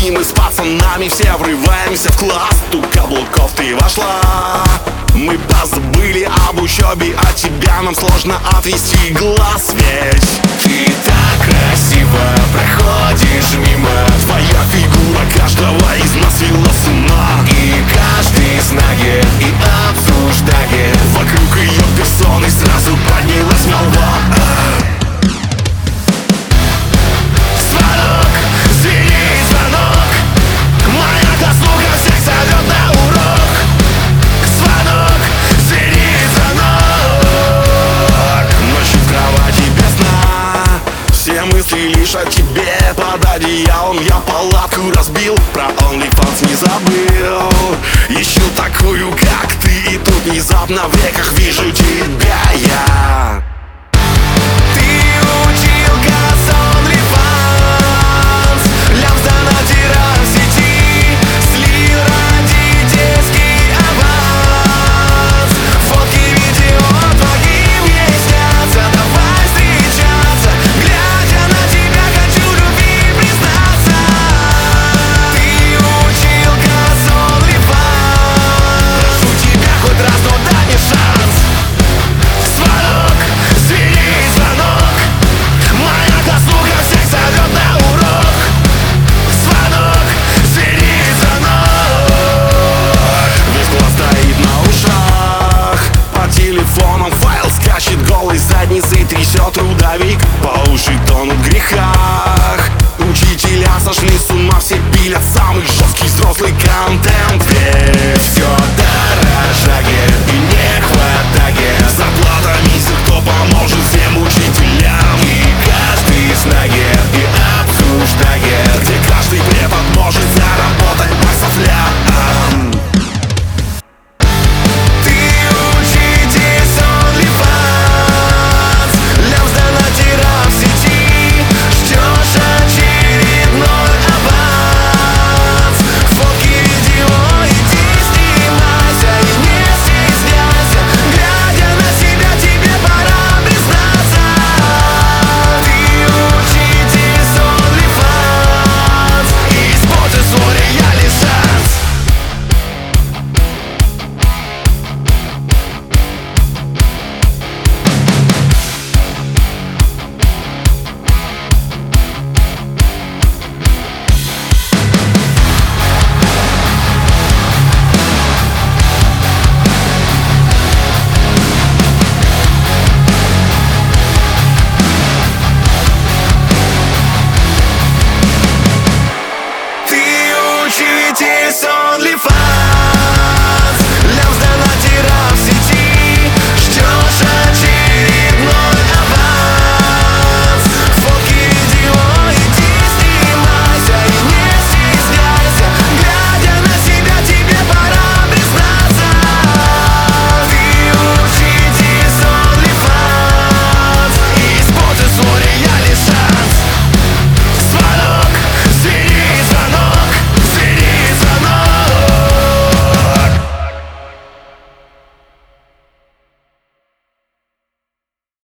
И мы с пацанами все врываемся в класс. Тут каблуков ты вошла. Мы позабыли об учебе, от тебя нам сложно отвести глаз. Ведь ты так красиво проходишь мимо. Твоя фигура каждого из нас свела с ума. И каждый знает и обсуждает. Вокруг ее персоны сразу поднялась молва. Звонок, звенит звонок. Моя заслуга всех зовет на урок. Звонок, звенит звонок. Ночью в кровати без сна. Все мысли лишь о тебе. Под одеялом я палатку разбил. Про OnlyFans не забыл. Ищу такую, как ты. И тут внезапно в реках вижу тебя я. Задницей трясет трудовик, по уши тонут в грехах. Учителя сошли с ума, все пилят самый жесткий взрослый контент. Ведь все дорожает и не хватает. Зарплата мизер, кто поможет всем учителям. И каждый знает и обсуждает, где